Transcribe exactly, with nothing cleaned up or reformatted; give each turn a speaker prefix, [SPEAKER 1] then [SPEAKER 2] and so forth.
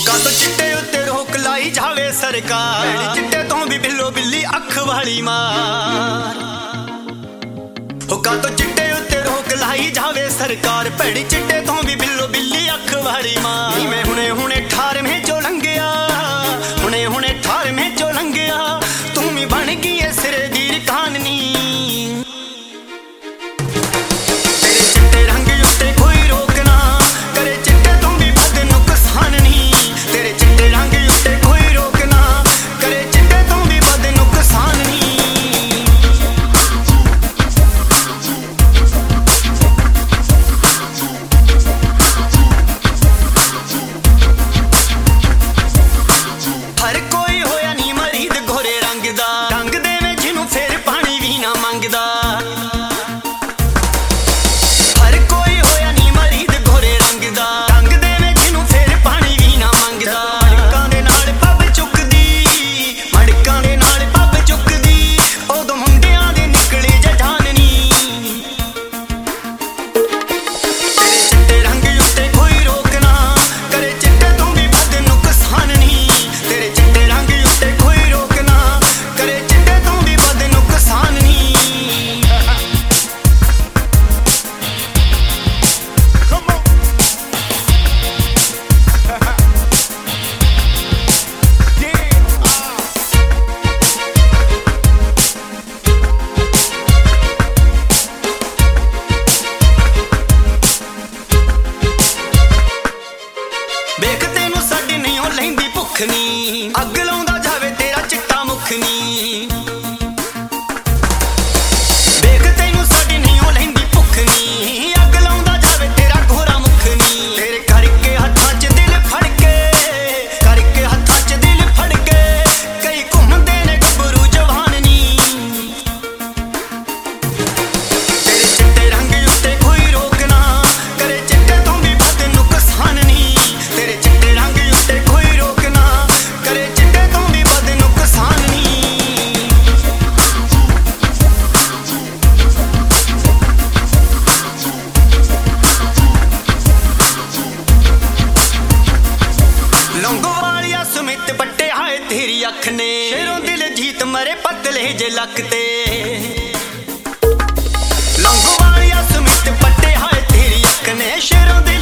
[SPEAKER 1] कद चिट्टे उत्ते रोक लाई जावे सरकार, चिट्टे तो भी बिल्लो बिल्ली अख वाली मार। हो कद चिट्टे उत्ते रोक लाई जावे सरकार, भैड़ी चिट्टे तो भी बिल्लो बिल्ली अख वाली मार। मैं हुणे हुणे ठार में जो लंघिया, हुणे हुणे ठार में जो लंघिया, तू भी बन गई है सिरे दी काननी। तेरे चिट्टे रंग उत्ते कोई रोक ना करे, चिट्टे तो भी बद नुकसान नहीं। तेरे चिट्टे रंग उत्ते कोई रोक ना करे, चिट्टे तो भी बद नुकसान नहीं। हर कोई होया नी मरीद गोरे रंग दा, रंग देवे जिन्नू फिर पानी भी ना मंगदा। हर कोई होया नी मरीद गोरे रंग दा, रंग देवे जिन्नू फिर पानी भी ना मंगदा। मड़कां दे नाल पब चुकदी, मड़कां दे नाल पब चुकदी, उदों मुंडियां दे निकले जठाननी। तेरे चिट्टे रंग उत्ते कोई रोक ना करे, चिट्टे तो भी बद नुकसान नहीं। तेरे चिट्टे रंग उत्ते कोई रोक ना करे, चिट्टे तो भी बद नुकसान नहीं।
[SPEAKER 2] Come on. Yeah. Ah.
[SPEAKER 1] ਵੇਖ ਤੈਨੂੰ ਸਾਡੀ ਨਹੀਂ ਉਹ ਲੈਂਦੀ ਭੁੱਖ ਨੀ, ਅੱਗ ਲਾਉਂਦਾ ਜਾਵੇ ਤੇਰਾ ਚਿੱਟਾ ਮੁੱਖ ਨੀ। ਵੇਖ ਤੈਨੂੰ ਸਾਡੀ ਨਹੀਂ ਉਹ ਲੈਂਦੀ ਭੁੱਖ ਨੀ, ਅੱਗ ਲਾਉਂਦਾ ਜਾਵੇ ਤੇਰਾ ਗੋਰਾ ਮੁੱਖ ਨੀ। ਤੇਰੇ ਕਰਕੇ ਹੱਥਾਂ 'ਚ ਦਿਲ ਫੜ ਕੇ, ਕਰਕੇ ਹੱਥਾਂ 'ਚ ਦਿਲ ਫੜ ਕੇ, ਕਈ ਘੁੰਮਦੇ ਨੇ ਗੱਭਰੂ ਜਵਾਨ ਨੀ। ਤੇਰੇ ਚਿੱਟੇ ਰੰਗ ਉੱਤੇ ਕੋਈ ਰੋਕ ਨਾ ਕਰੇ, ਚਿੱਟੇ ਤੋਂ ਵੀ ਵੱਧ ਨੁਕਸਾਨ ਨਹੀਂ। ਤੇਰੇ ਚਿੱਟੇ ਰੰਗ ਉੱਤੇ ਕੋਈ ਰੋਕ ਨਾ ਕਰੇ, ਚਿੱਟੇ ਤੋਂ ਵੀ ਵੱਧ ਨੁਕਸਾਨ ਨਹੀਂ। ਲੌਂਗੋਵਾਲੀਆ ਸੁਮਿਤ ਪੱਟੇ ਹਾਏ ਤੇਰੀ ਅੱਖ ਨੇ, ਸ਼ੇਰੋਂ ਦਿਲ ਜੀਤ ਮਰੇ ਪਤਲੇ ਜੇ ਲੱਕ ਤੇ। ਲੌਂਗੋਵਾਲੀਆ ਸੁਮਿਤ ਪੱਟੇ ਹਾਏ ਤੇਰੀ ਅੱਖ ਨੇ, ਸ਼ੇਰੋਂ